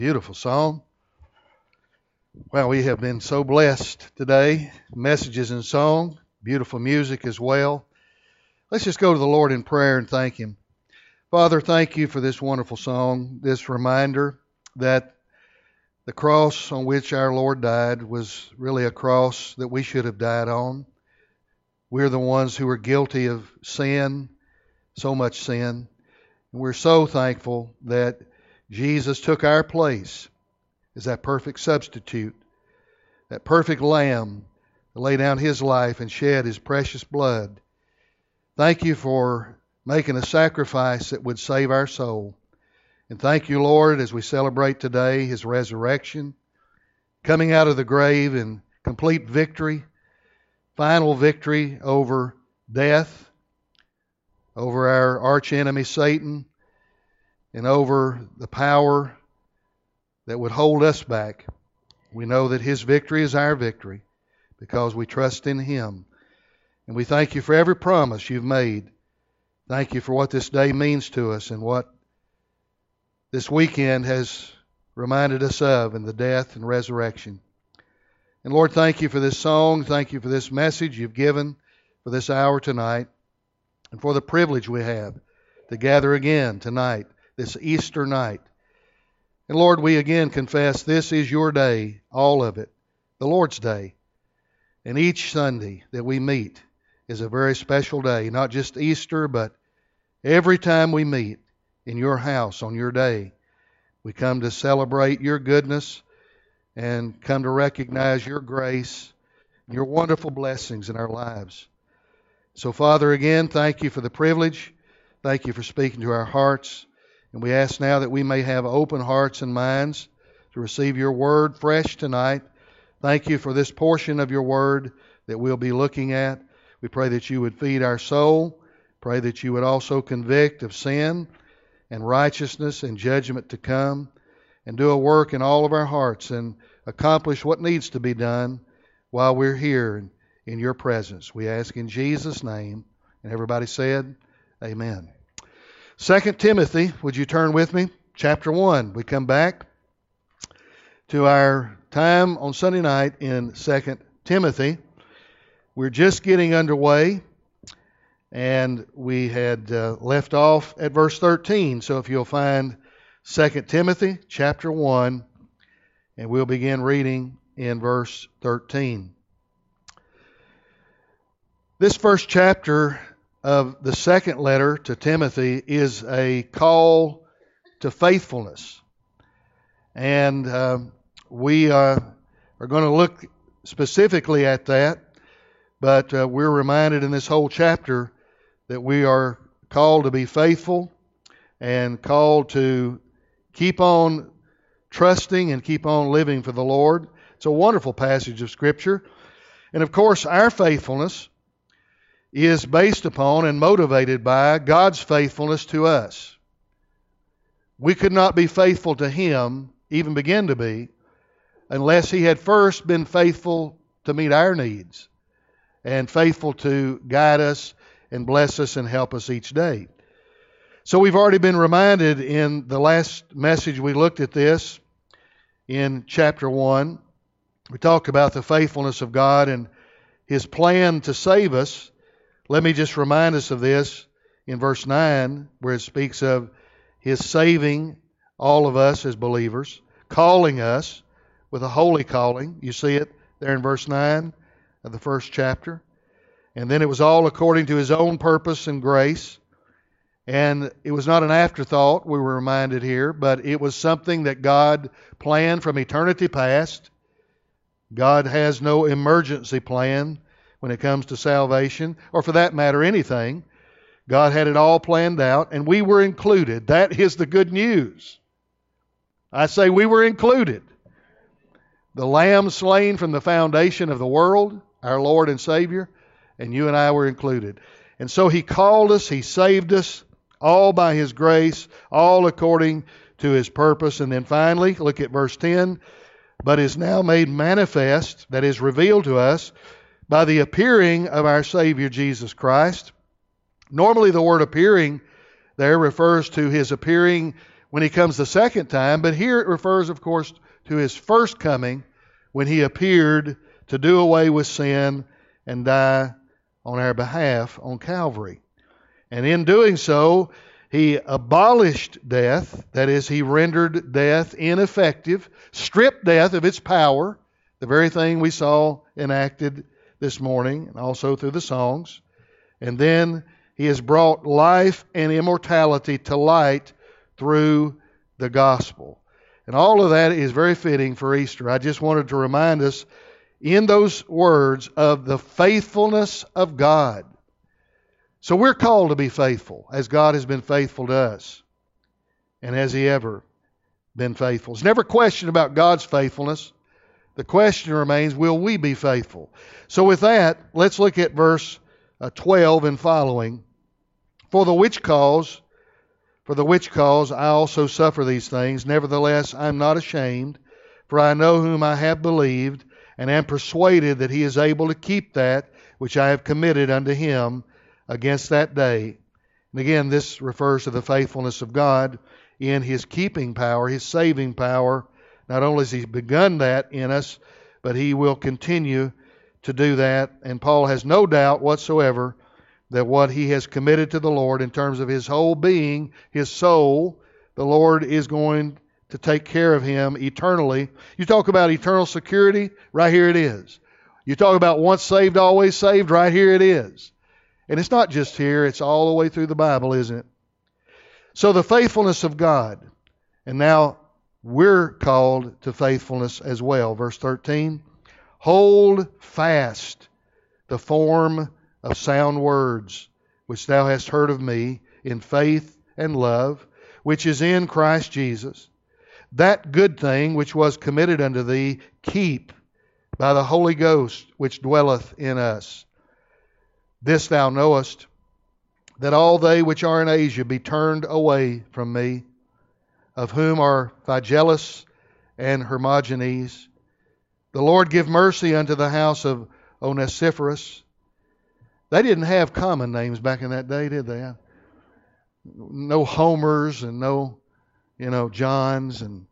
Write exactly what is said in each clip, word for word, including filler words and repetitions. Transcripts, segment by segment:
Beautiful song. Well, we have been so blessed today. Messages and song, beautiful music as well. Let's just go to the Lord in prayer and thank Him. Father, thank you for this wonderful song, this reminder that the cross on which our Lord died was really a cross that we should have died on. We're the ones who are guilty of sin, so much sin. And we're so thankful that Jesus took our place as that perfect substitute, that perfect lamb that laid down His life and shed His precious blood. Thank you for making a sacrifice that would save our soul. And thank you, Lord, as we celebrate today His resurrection, coming out of the grave in complete victory, final victory over death, over our archenemy Satan, and over the power that would hold us back. We know that His victory is our victory because we trust in Him. And we thank you for every promise you've made. Thank you for what this day means to us and what this weekend has reminded us of in the death and resurrection. And Lord, thank you for this song. Thank you for this message you've given for this hour tonight and for the privilege we have to gather again tonight, this Easter night. And Lord, we again confess this is your day, all of it, the Lord's day. And each Sunday that we meet is a very special day, not just Easter, but every time we meet in your house on your day, we come to celebrate your goodness and come to recognize your grace, your wonderful blessings in our lives. So, Father, again, thank you for the privilege. Thank you for speaking to our hearts. And we ask now that we may have open hearts and minds to receive your word fresh tonight. Thank you for this portion of your word that we'll be looking at. We pray that you would feed our soul. Pray that you would also convict of sin and righteousness and judgment to come, and do a work in all of our hearts and accomplish what needs to be done while we're here in, in your presence. We ask in Jesus' name. And everybody said, amen. Second Timothy, would you turn with me? Chapter one. We come back to our time on Sunday night in Second Timothy. We're just getting underway, and we had uh, left off at verse thirteen. So if you'll find Second Timothy chapter one, and we'll begin reading in verse thirteen. This first chapter of the second letter to Timothy is a call to faithfulness. And uh, we uh, are going to look specifically at that, but uh, we're reminded in this whole chapter that we are called to be faithful and called to keep on trusting and keep on living for the Lord. It's a wonderful passage of Scripture. And of course, our faithfulness is based upon and motivated by God's faithfulness to us. We could not be faithful to Him, even begin to be, unless He had first been faithful to meet our needs and faithful to guide us and bless us and help us each day. So we've already been reminded in the last message we looked at this in chapter one. We talked about the faithfulness of God and His plan to save us. Let me just remind us of this in verse nine, where it speaks of His saving all of us as believers, calling us with a holy calling. You see it there in verse nine of the first chapter. And then it was all according to His own purpose and grace. And it was not an afterthought, we were reminded here, but it was something that God planned from eternity past. God has no emergency plan when it comes to salvation, or for that matter, anything. God had it all planned out, and we were included. That is the good news. I say we were included. The Lamb slain from the foundation of the world, our Lord and Savior, and you and I were included. And so He called us, He saved us, all by His grace, all according to His purpose. And then finally, look at verse ten, but is now made manifest, that is revealed to us, by the appearing of our Savior Jesus Christ. Normally the word appearing there refers to His appearing when he comes the second time, but here it refers, of course, to his first coming when he appeared to do away with sin and die on our behalf on Calvary. And in doing so, he abolished death, that is, he rendered death ineffective, stripped death of its power, the very thing we saw enacted this morning and also through the songs. And then he has brought life and immortality to light through the gospel. And all of that is very fitting for Easter. I just wanted to remind us in those words of the faithfulness of God. So we're called to be faithful as God has been faithful to us. And has He ever been faithful? It's never a question about God's faithfulness. The question remains, will we be faithful? So with that, let's look at verse twelve and following. For the which cause, for the which cause I also suffer these things. Nevertheless, I am not ashamed, for I know whom I have believed, and am persuaded that He is able to keep that which I have committed unto Him against that day. And again, this refers to the faithfulness of God in His keeping power, His saving power. Not only has He begun that in us, but He will continue to do that. And Paul has no doubt whatsoever that what he has committed to the Lord in terms of his whole being, his soul, the Lord is going to take care of him eternally. You talk about eternal security, right here it is. You talk about once saved, always saved, right here it is. And it's not just here, it's all the way through the Bible, isn't it? So the faithfulness of God. And now we're called to faithfulness as well. Verse thirteen, hold fast the form of sound words, which thou hast heard of me in faith and love, which is in Christ Jesus. That good thing which was committed unto thee, keep by the Holy Ghost which dwelleth in us. This thou knowest, that all they which are in Asia be turned away from me, of whom are Phygellus and Hermogenes. The Lord give mercy unto the house of Onesiphorus. They didn't have common names back in that day, did they? No Homers and no, you know, Johns and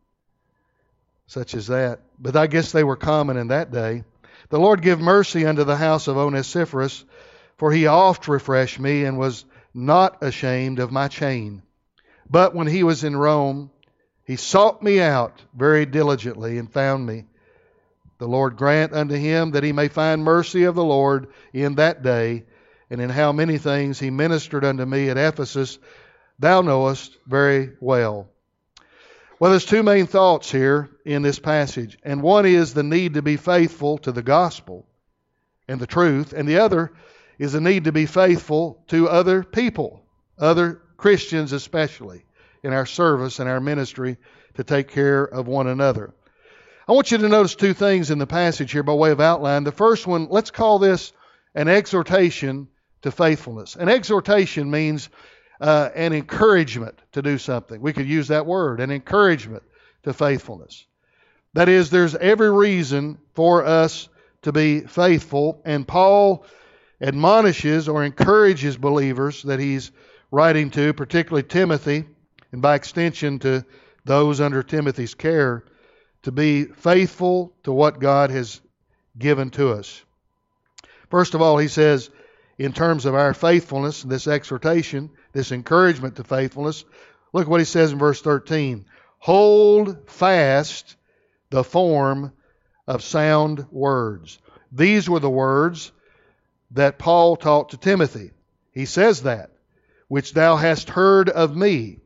such as that. But I guess they were common in that day. The Lord give mercy unto the house of Onesiphorus, for he oft refreshed me and was not ashamed of my chain. But when he was in Rome, he sought me out very diligently and found me. The Lord grant unto him that he may find mercy of the Lord in that day, and in how many things he ministered unto me at Ephesus, thou knowest very well. Well, there's two main thoughts here in this passage. And one is the need to be faithful to the gospel and the truth. And the other is the need to be faithful to other people, other Christians especially, in our service and our ministry to take care of one another. I want you to notice two things in the passage here by way of outline. The first one, let's call this an exhortation to faithfulness. An exhortation means uh, an encouragement to do something. We could use that word, an encouragement to faithfulness. That is, there's every reason for us to be faithful, and Paul admonishes or encourages believers that he's writing to, particularly Timothy, and by extension to those under Timothy's care, to be faithful to what God has given to us. First of all, he says, in terms of our faithfulness, this exhortation, this encouragement to faithfulness, look what he says in verse thirteen. Hold fast the form of sound words. These were the words that Paul taught to Timothy. He says that, which thou hast heard of me.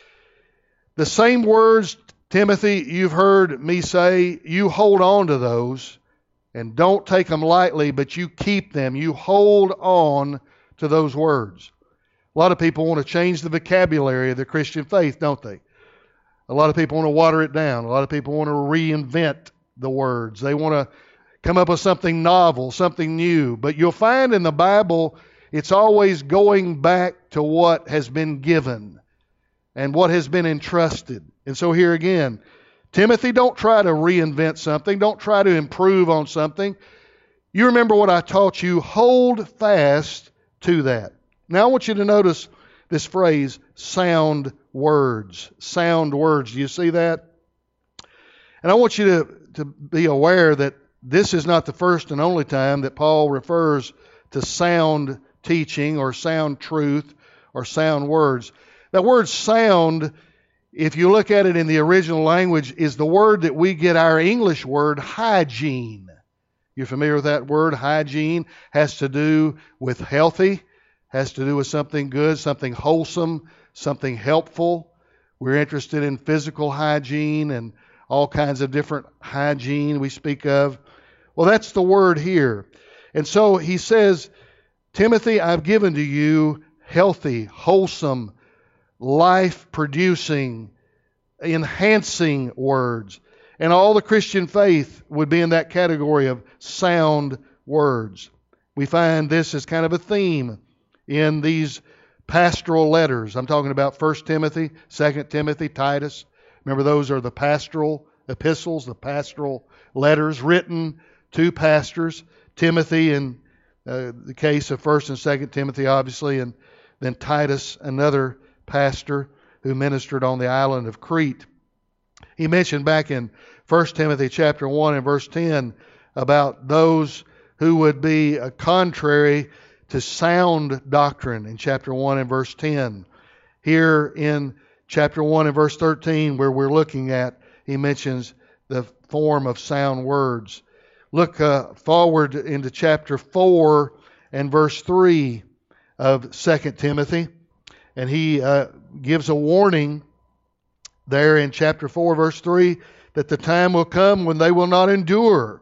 The same words, Timothy, you've heard me say, you hold on to those and don't take them lightly, but you keep them. You hold on to those words. A lot of people want to change the vocabulary of the Christian faith, don't they? A lot of people want to water it down. A lot of people want to reinvent the words. They want to come up with something novel, something new. But you'll find in the Bible, it's always going back to what has been given and what has been entrusted. And so here again, Timothy, don't try to reinvent something. Don't try to improve on something. You remember what I taught you. Hold fast to that. Now I want you to notice this phrase, sound words. Sound words. Do you see that? And I want you to, to be aware that this is not the first and only time that Paul refers to sound teaching or sound truth or sound words. That word sound, if you look at it in the original language, is the word that we get our English word hygiene. You're familiar with that word? Hygiene has to do with healthy, has to do with something good, something wholesome, something helpful. We're interested in physical hygiene and all kinds of different hygiene we speak of. Well, that's the word here. And so he says, Timothy, I've given to you healthy, wholesome, life-producing, enhancing words. And all the Christian faith would be in that category of sound words. We find this as kind of a theme in these pastoral letters. I'm talking about First Timothy, Second Timothy, Titus. Remember, those are the pastoral epistles, the pastoral letters written to pastors. Timothy, in uh, the case of First and Second Timothy, obviously, and then Titus, another pastor who ministered on the island of Crete. He mentioned back in First Timothy chapter one and verse ten about those who would be uh, contrary to sound doctrine in chapter one and verse ten. Here in chapter one and verse thirteen, where we're looking at, he mentions the form of sound words. Look uh, forward into chapter four and verse three of Second Timothy, and he uh, gives a warning there in chapter four, verse three, that the time will come when they will not endure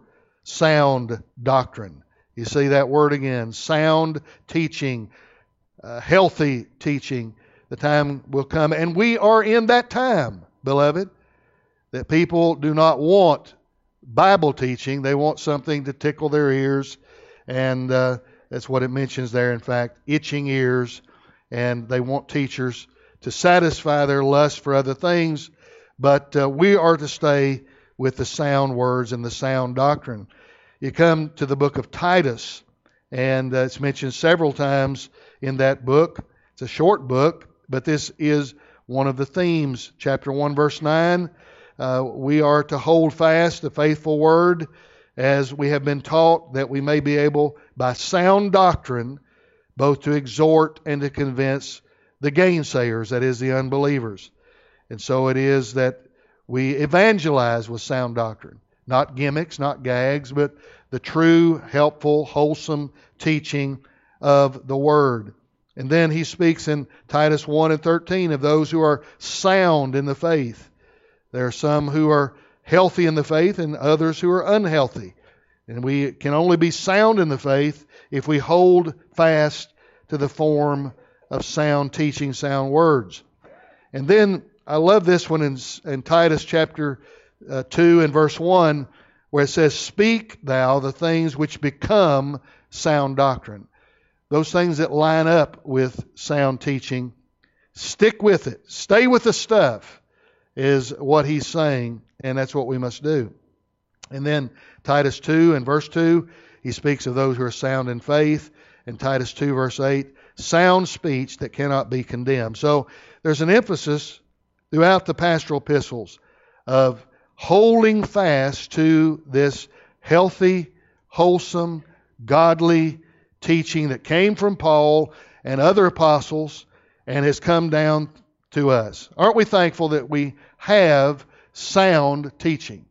sound doctrine. You see that word again, sound teaching, uh, healthy teaching. The time will come, and we are in that time, beloved, that people do not want Bible teaching. They want something to tickle their ears, and uh, that's what it mentions there, in fact, itching ears, and they want teachers to satisfy their lust for other things, but uh, we are to stay with the sound words and the sound doctrine. You come to the book of Titus, and uh, it's mentioned several times in that book. It's a short book, but this is one of the themes. Chapter one, verse nine, uh, we are to hold fast the faithful word as we have been taught, that we may be able, by sound doctrine, both to exhort and to convince the gainsayers, that is, the unbelievers. And so it is that we evangelize with sound doctrine. Not gimmicks, not gags, but the true, helpful, wholesome teaching of the Word. And then he speaks in Titus one and thirteen of those who are sound in the faith. There are some who are healthy in the faith and others who are unhealthy. And we can only be sound in the faith if we hold fast to the form of sound teaching, sound words. And then I love this one in, in Titus chapter uh, two and verse one, where it says, "Speak thou the things which become sound doctrine." Those things that line up with sound teaching, stick with it. Stay with the stuff is what he's saying, and that's what we must do. And then Titus two and verse two, he speaks of those who are sound in faith. And Titus two verse eight, sound speech that cannot be condemned. So there's an emphasis throughout the pastoral epistles of holding fast to this healthy, wholesome, godly teaching that came from Paul and other apostles and has come down to us. Aren't we thankful that we have sound teaching,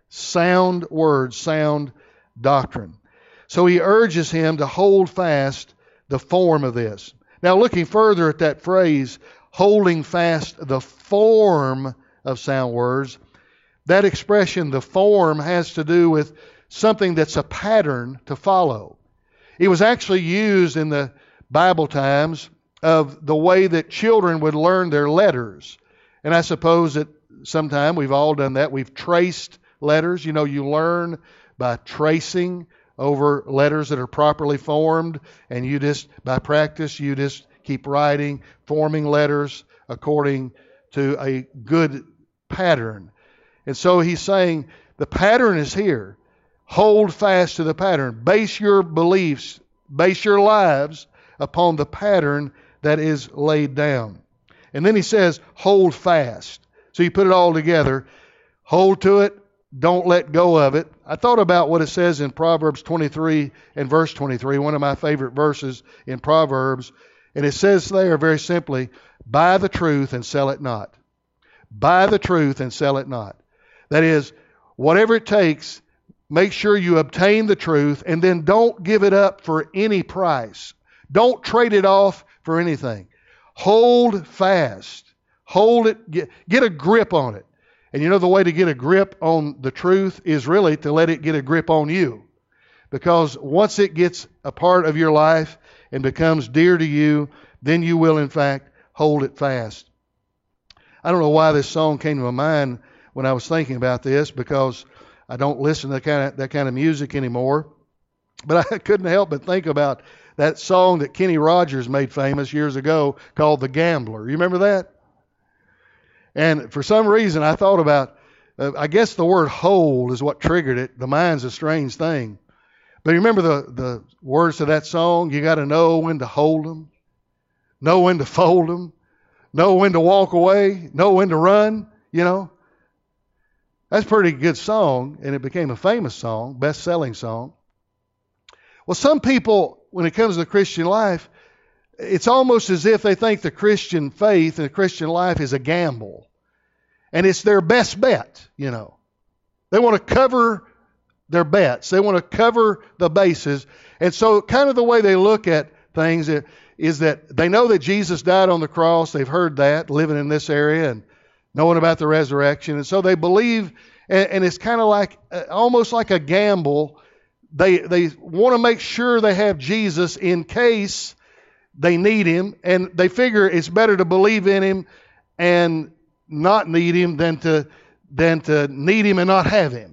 sound words, sound doctrine? So he urges him to hold fast the form of this. Now, looking further at that phrase, holding fast the form of sound words, that expression, the form, has to do with something that's a pattern to follow. It was actually used in the Bible times of the way that children would learn their letters. And I suppose that sometime we've all done that. We've traced letters. You know, you learn by tracing over letters that are properly formed, and you just, by practice, you just keep writing, forming letters according to a good pattern. And so he's saying the pattern is here. Hold fast to the pattern. Base your beliefs, base your lives upon the pattern that is laid down. And then he says, hold fast. So you put it all together. Hold to it. Don't let go of it. I thought about what it says in Proverbs twenty-three and verse twenty-three, one of my favorite verses in Proverbs. And it says there very simply, buy the truth and sell it not. Buy the truth and sell it not. That is, whatever it takes, make sure you obtain the truth, and then don't give it up for any price. Don't trade it off for anything. Hold fast. Hold it. Get, get a grip on it. And you know the way to get a grip on the truth is really to let it get a grip on you. Because once it gets a part of your life and becomes dear to you, then you will in fact hold it fast. I don't know why this song came to my mind when I was thinking about this, because I don't listen to that kind of, that kind of music anymore. But I couldn't help but think about that song that Kenny Rogers made famous years ago called The Gambler. You remember that? And for some reason, I thought about, uh, I guess the word hold is what triggered it. The mind's a strange thing. But you remember the, the words to that song? You got to know when to hold them, know when to fold them, know when to walk away, know when to run, you know. That's a pretty good song, and it became a famous song, best-selling song. Well, some people, when it comes to the Christian life, it's almost as if they think the Christian faith and the Christian life is a gamble. And it's their best bet, you know. They want to cover their bets. They want to cover the bases. And so kind of the way they look at things is that they know that Jesus died on the cross. They've heard that, living in this area and knowing about the resurrection. And so they believe, and it's kind of like, almost like a gamble. They, they want to make sure they have Jesus in case they need him, and they figure it's better to believe in him and not need him than to than to need him and not have him.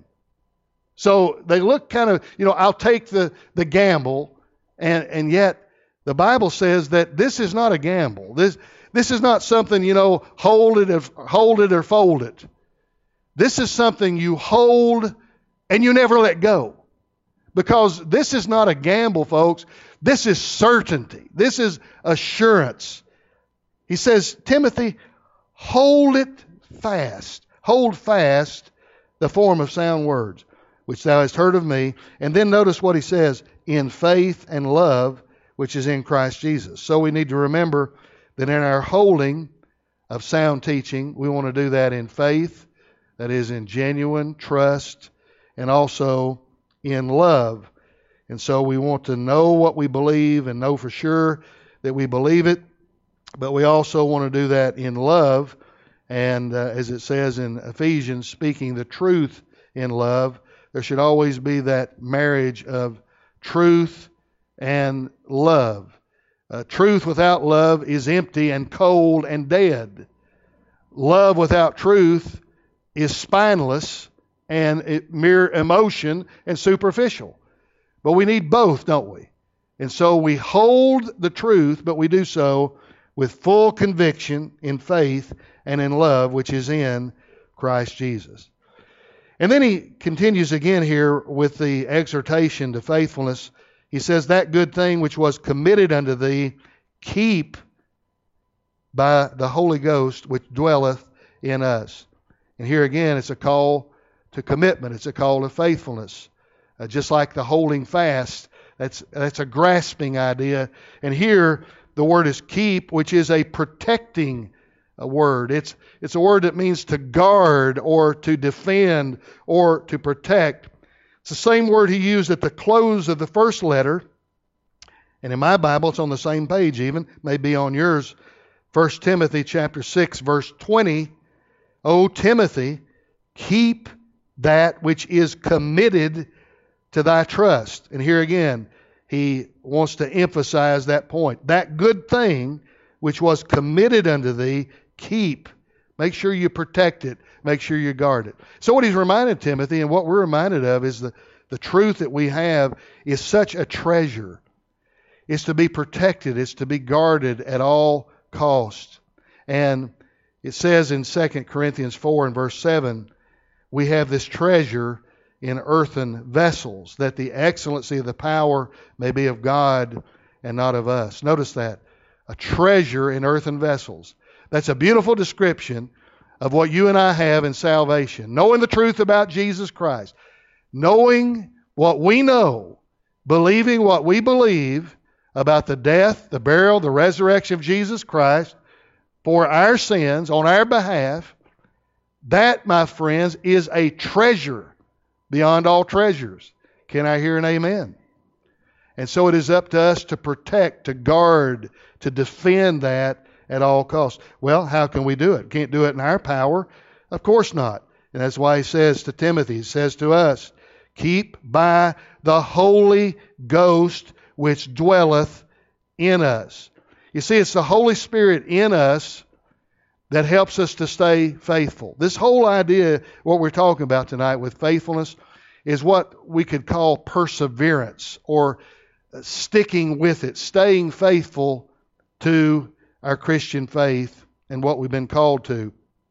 So they look kind of, you know, I'll take the, the gamble, and, and yet the Bible says that this is not a gamble. This this is not something, you know, hold it or hold it or fold it. This is something you hold and you never let go. Because this is not a gamble, folks. This is certainty. This is assurance. He says, Timothy, hold it fast. Hold fast the form of sound words, which thou hast heard of me. And then notice what he says, in faith and love, which is in Christ Jesus. So we need to remember that in our holding of sound teaching, we want to do that in faith, that is in genuine trust, and also in love. And so we want to know what we believe and know for sure that we believe it, but we also want to do that in love. And uh, as it says in Ephesians, speaking the truth in love, there should always be that marriage of truth and love. Uh, truth without love is empty and cold and dead. Love without truth is spineless and it, mere emotion and superficial. But we need both, don't we? And so we hold the truth, but we do so with full conviction in faith and in love, which is in Christ Jesus. And then he continues again here with the exhortation to faithfulness. He says, that good thing which was committed unto thee, keep by the Holy Ghost which dwelleth in us. And here again, it's a call to commitment. It's a call to faithfulness. Uh, just like the holding fast, that's that's a grasping idea. And here, the word is keep, which is a protecting uh, word. It's it's a word that means to guard or to defend or to protect. It's the same word he used at the close of the first letter. And in my Bible, it's on the same page even, maybe on yours. First Timothy chapter six, verse twenty. O Timothy, keep that which is committed to thy trust. And here again, he wants to emphasize that point. That good thing which was committed unto thee, keep. Make sure you protect it. Make sure you guard it. So what he's reminded Timothy, and what we're reminded of, is the, the truth that we have is such a treasure. It's to be protected. It's to be guarded at all costs. And it says in Second Corinthians four and verse seven, we have this treasure in earthen vessels, that the excellency of the power may be of God and not of us. Notice that. a treasure in earthen vessels. That's a beautiful description of what you and I have in salvation. Knowing the truth about Jesus Christ. Knowing what we know. Believing what we believe about the death, the burial, the resurrection of Jesus Christ for our sins on our behalf. That, my friends, is a treasure beyond all treasures. Can I hear an amen? And so it is up to us to protect, to guard, to defend that at all costs. Well, how can we do it? Can't do it in our power? Of course not. And that's why he says to Timothy, he says to us, keep by the Holy Ghost which dwelleth in us. You see, it's the Holy Spirit in us that helps us to stay faithful. This whole idea, what we're talking about tonight with faithfulness, is what we could call perseverance or sticking with it, staying faithful to our Christian faith and what we've been called to.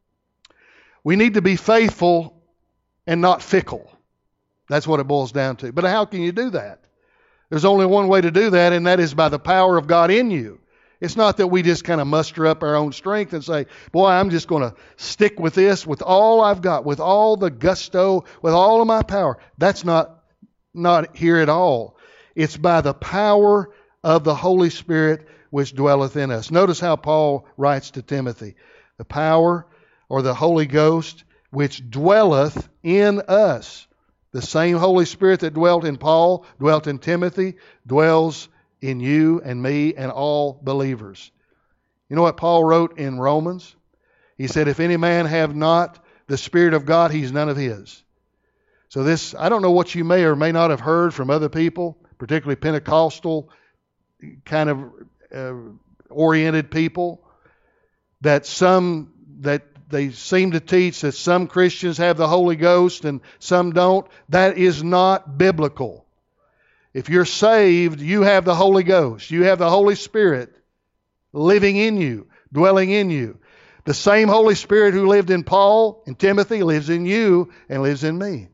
We need to be faithful and not fickle. That's what it boils down to. But how can you do that? There's only one way to do that, and that is by the power of God in you. It's not that we just kind of muster up our own strength and say, boy, I'm just going to stick with this with all I've got, with all the gusto, with all of my power. That's not, not here at all. It's by the power of the Holy Spirit which dwelleth in us. Notice how Paul writes to Timothy. The power or the Holy Ghost which dwelleth in us. The same Holy Spirit that dwelt in Paul, dwelt in Timothy, dwells in you and me and all believers. You know what Paul wrote in Romans? He said, if any man have not the Spirit of God, he's none of his. So this, I don't know what you may or may not have heard from other people, particularly Pentecostal kind of uh, oriented people, that some, that they seem to teach that some Christians have the Holy Ghost and some don't. That is not biblical. If you're saved, you have the Holy Ghost. You have the Holy Spirit living in you, dwelling in you. The same Holy Spirit who lived in Paul and Timothy lives in you and lives in me.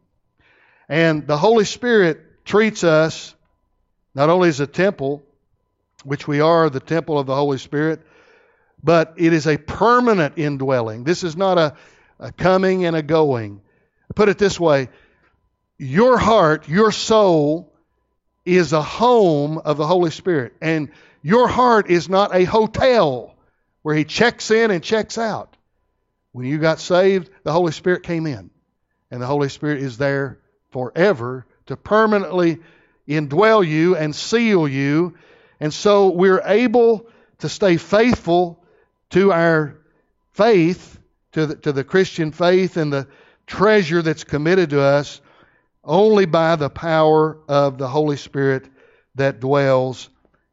And the Holy Spirit treats us not only as a temple, which we are the temple of the Holy Spirit, but it is a permanent indwelling. This is not a, a coming and a going. Put it this way, your heart, your soul is a home of the Holy Spirit. And your heart is not a hotel where He checks in and checks out. When you got saved, the Holy Spirit came in. And the Holy Spirit is there forever to permanently indwell you and seal you. And so we're able to stay faithful to our faith, to the, to the Christian faith and the treasure that's committed to us only by the power of the Holy Spirit that dwells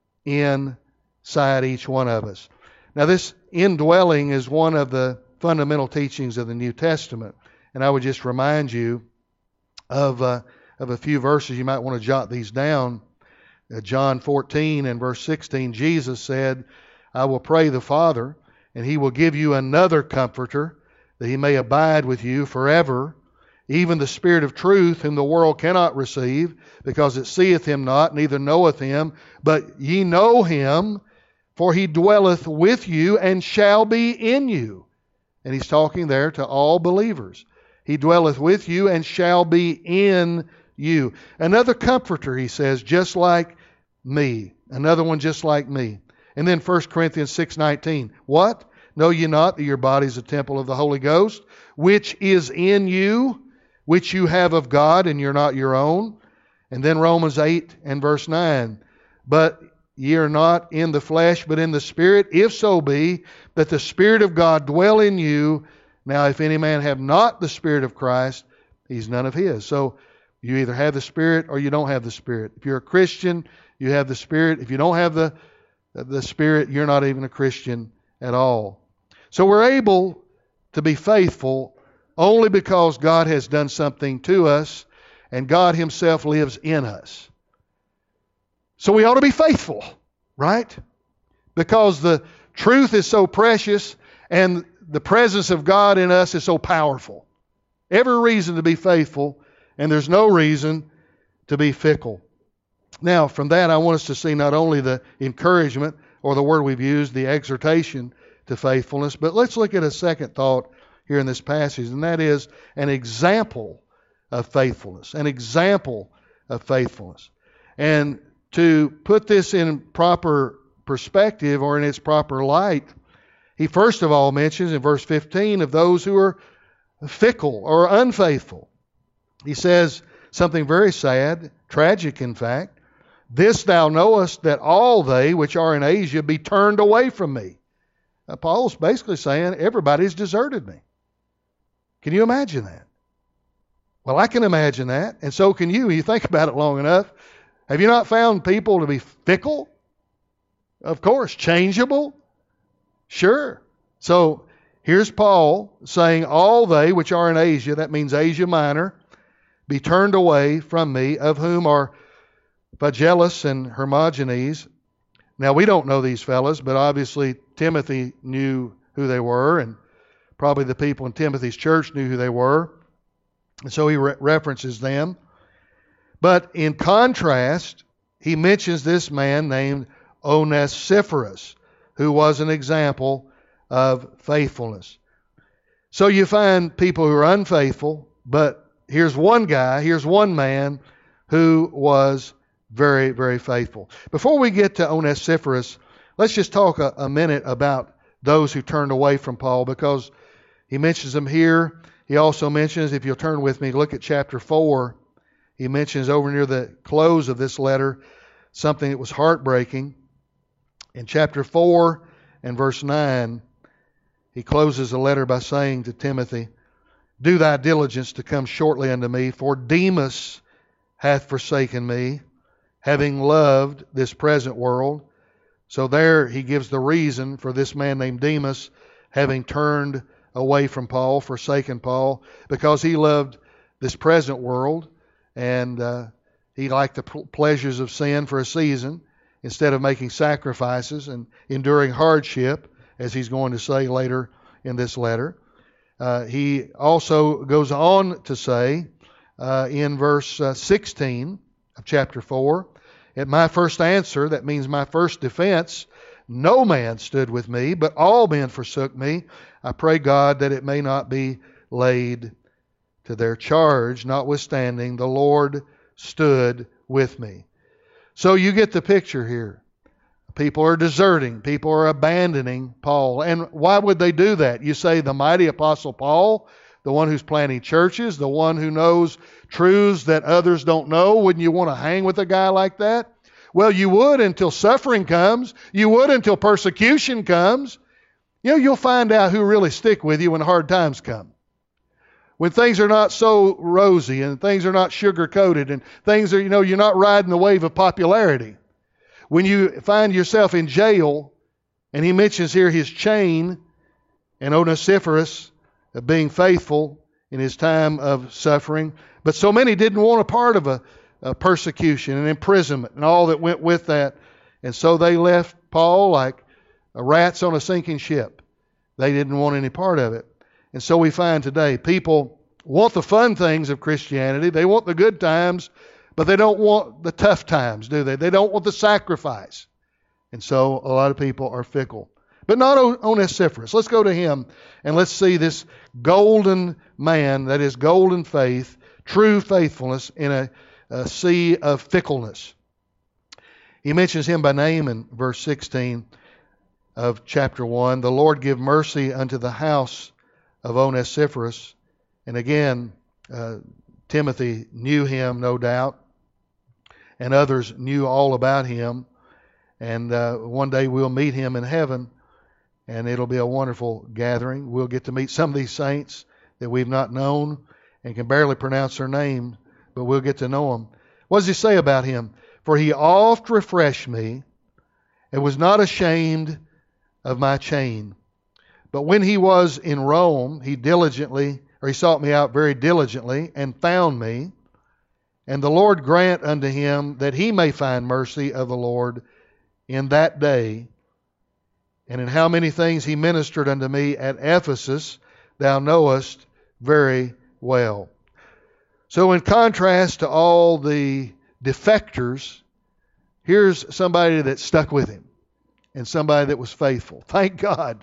inside each one of us. Now this indwelling is one of the fundamental teachings of the New Testament. And I would just remind you of, uh, of a few verses. You might want to jot these down. Uh, John fourteen and verse sixteen, Jesus said, I will pray the Father, and He will give you another Comforter, that He may abide with you forever, even the Spirit of truth, whom the world cannot receive, because it seeth Him not, neither knoweth Him. But ye know Him, for He dwelleth with you, and shall be in you. And He's talking there to all believers. He dwelleth with you, and shall be in you. Another Comforter, He says, just like me. Another one just like me. And then First Corinthians six nineteen. What? Know ye not that your body is a temple of the Holy Ghost, which is in you, which you have of God, and you're not your own? And then Romans eight and verse nine. But ye are not in the flesh, but in the Spirit, if so be that the Spirit of God dwell in you. Now if any man have not the Spirit of Christ, he's none of his. So you either have the Spirit or you don't have the Spirit. If you're a Christian, you have the Spirit. If you don't have the the Spirit, you're not even a Christian at all. So we're able to be faithful only because God has done something to us and God Himself lives in us. So we ought to be faithful, right? Because the truth is so precious and the presence of God in us is so powerful. Every reason to be faithful, and there's no reason to be fickle. Now, from that, I want us to see not only the encouragement or the word we've used, the exhortation to faithfulness. But let's look at a second thought here in this passage, and that is an example of faithfulness. An example of faithfulness. And to put this in proper perspective or in its proper light, he first of all mentions in verse fifteen of those who are fickle or unfaithful. He says something very sad, tragic in fact. This thou knowest, that all they which are in Asia be turned away from me. Now, Paul's basically saying everybody's deserted me. Can you imagine that? Well, I can imagine that, and so can you. You think about it long enough. Have you not found people to be fickle? Of course. Changeable? Sure. So here's Paul saying, all they which are in Asia, that means Asia Minor, be turned away from me, of whom are Phygellus and Hermogenes. Now, we don't know these fellas, but obviously Timothy knew who they were, and probably the people in Timothy's church knew who they were. And so he re- references them. But in contrast, he mentions this man named Onesiphorus, who was an example of faithfulness. So you find people who are unfaithful, but here's one guy, here's one man who was very, very faithful. Before we get to Onesiphorus, let's just talk a, a minute about those who turned away from Paul, because he mentions them here. He also mentions, if you'll turn with me, look at chapter four. He mentions over near the close of this letter something that was heartbreaking. In chapter four and verse nine, he closes the letter by saying to Timothy, do thy diligence to come shortly unto me, for Demas hath forsaken me, having loved this present world. So there he gives the reason for this man named Demas having turned away from Paul, forsaken Paul, because he loved this present world, and uh, he liked the pleasures of sin for a season instead of making sacrifices and enduring hardship, as he's going to say later in this letter. Uh, he also goes on to say uh, in verse uh, sixteen of chapter four, at my first answer, that means my first defense, no man stood with me, but all men forsook me. I pray God that it may not be laid to their charge. Notwithstanding, the Lord stood with me. So you get the picture here. People are deserting. People are abandoning Paul. And why would they do that? You say the mighty Apostle Paul, the one who's planting churches, the one who knows truths that others don't know. Wouldn't you want to hang with a guy like that? Well, you would until suffering comes. You would until persecution comes. You know, you'll find out who really stick with you when hard times come. When things are not so rosy and things are not sugar-coated and things are, you know, you're not riding the wave of popularity. When you find yourself in jail, and he mentions here his chain and Onesiphorus being faithful in his time of suffering. But so many didn't want a part of a, a persecution and imprisonment and all that went with that. And so they left Paul like rats on a sinking ship. They didn't want any part of it. And so we find today people want the fun things of Christianity. They want the good times, but they don't want the tough times, do they? They don't want the sacrifice. And so a lot of people are fickle. But not Onesiphorus. Let's go to him and let's see this golden man, that is golden faith, true faithfulness in a, a sea of fickleness. He mentions him by name in verse sixteen of chapter one. The Lord give mercy unto the house of Onesiphorus. And again, uh, Timothy knew him, no doubt, and others knew all about him. And uh, one day we'll meet him in heaven, and it'll be a wonderful gathering. We'll get to meet some of these saints that we've not known and can barely pronounce their name, but we'll get to know them. What does he say about him? For he oft refreshed me, and was not ashamed of my chain. But when he was in Rome, he diligently, or he sought me out very diligently, and found me. And the Lord grant unto him that he may find mercy of the Lord in that day. And in how many things he ministered unto me at Ephesus, thou knowest very well. So in contrast to all the defectors, here's somebody that stuck with him and somebody that was faithful. Thank God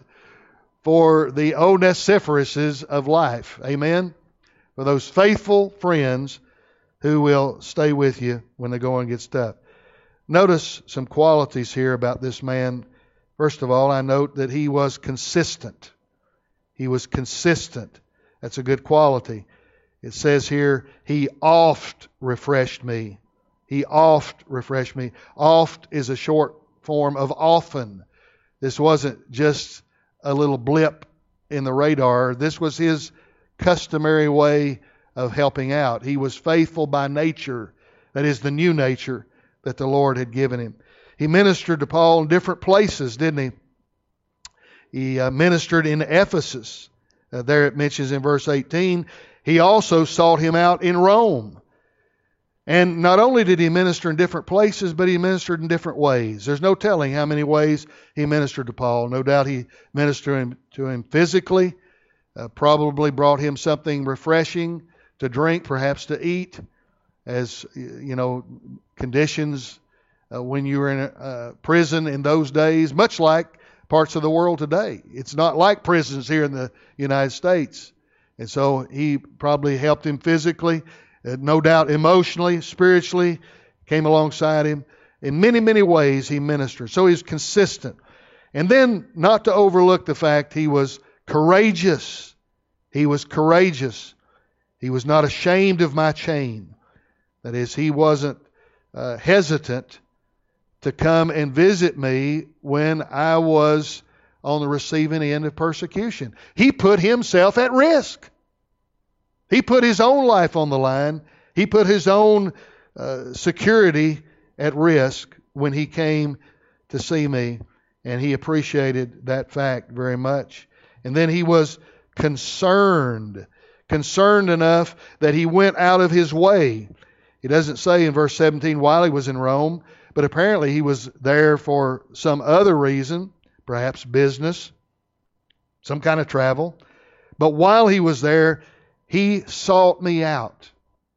for the Onesiphorus of life. Amen? For those faithful friends who will stay with you when the going gets tough. Notice some qualities here about this man. First of all, I note that he was consistent. He was consistent. That's a good quality. It says here, he oft refreshed me. He oft refreshed me. Oft is a short form of often. This wasn't just a little blip in the radar. This was his customary way of helping out. He was faithful by nature. That is the new nature that the Lord had given him. He ministered to Paul in different places, didn't he? He uh, ministered in Ephesus. Uh, there it mentions in verse eighteen. He also sought him out in Rome. And not only did he minister in different places, but he ministered in different ways. There's no telling how many ways he ministered to Paul. No doubt he ministered him, to him physically, uh, probably brought him something refreshing to drink, perhaps to eat, as, you know, conditions uh, when you were in a uh, prison in those days, much like parts of the world today. It's not like prisons here in the United States. And so he probably helped him physically, uh, no doubt emotionally, spiritually, came alongside him. In many, many ways he ministered. So he's consistent. And then not to overlook the fact he was courageous. He was courageous. He was not ashamed of my chain. That is, he wasn't uh, hesitant to come and visit me when I was on the receiving end of persecution. He put himself at risk. He put his own life on the line. He put his own uh, security at risk when he came to see me, and he appreciated that fact very much. And then he was concerned, concerned enough that he went out of his way. It doesn't say in verse seventeen while he was in Rome, but apparently he was there for some other reason, perhaps business, some kind of travel. But while he was there, he sought me out.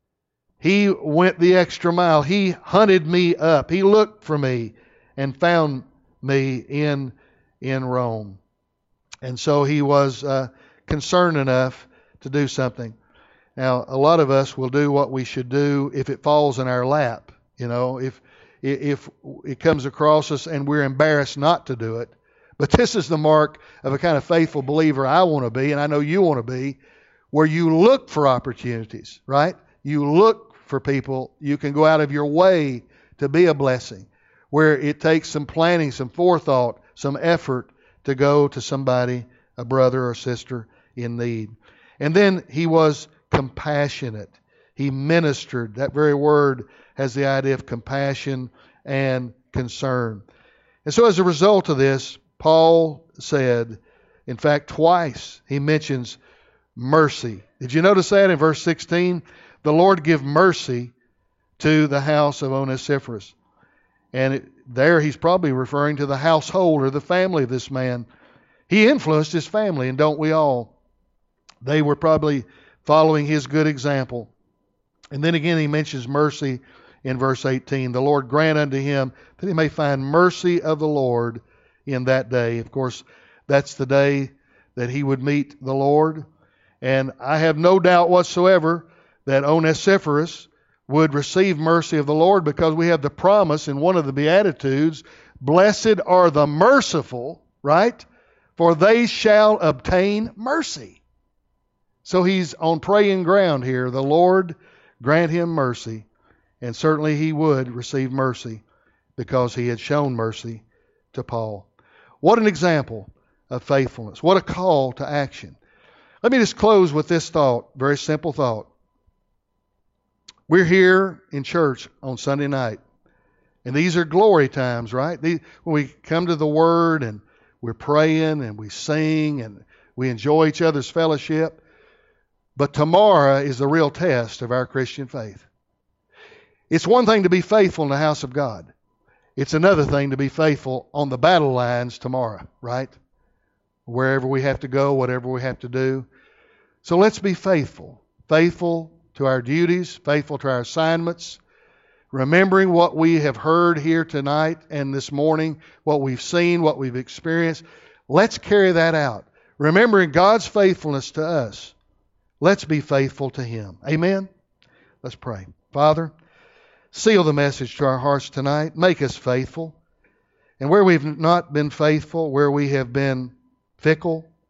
He went the extra mile. He hunted me up. He looked for me and found me in, in Rome. And so he was uh, concerned enough to do something. Now, a lot of us will do what we should do if it falls in our lap. You know, if if it comes across us and we're embarrassed not to do it. But this is the mark of a kind of faithful believer I want to be, and I know you want to be, where you look for opportunities, right? You look for people. You can go out of your way to be a blessing, where it takes some planning, some forethought, some effort to go to somebody, a brother or sister in need. And then he was compassionate. He ministered. That very word has the idea of compassion and concern. And so as a result of this, Paul said, in fact, twice he mentions mercy. Did you notice that in verse sixteen? The Lord give mercy to the house of Onesiphorus. And it, there he's probably referring to the household or the family of this man. He influenced his family, and don't we all? They were probably following his good example. And then again he mentions mercy in verse eighteen. The Lord grant unto him that he may find mercy of the Lord in that day. Of course, that's the day that he would meet the Lord. And I have no doubt whatsoever that Onesiphorus would receive mercy of the Lord, because we have the promise in one of the Beatitudes, blessed are the merciful, right? For they shall obtain mercy. So he's on praying ground here. The Lord grant him mercy. And certainly he would receive mercy because he had shown mercy to Paul. What an example of faithfulness. What a call to action. Let me just close with this thought, very simple thought. We're here in church on Sunday night, and these are glory times, right? These, when we come to the Word and we're praying and we sing and we enjoy each other's fellowship. But tomorrow is the real test of our Christian faith. It's one thing to be faithful in the house of God. It's another thing to be faithful on the battle lines tomorrow, right? Wherever we have to go, whatever we have to do. So let's be faithful. Faithful to our duties, faithful to our assignments, remembering what we have heard here tonight and this morning, what we've seen, what we've experienced. Let's carry that out. Remembering God's faithfulness to us, let's be faithful to Him. Amen? Let's pray. Father, seal the message to our hearts tonight. Make us faithful. And where we've not been faithful, where we have been fickle,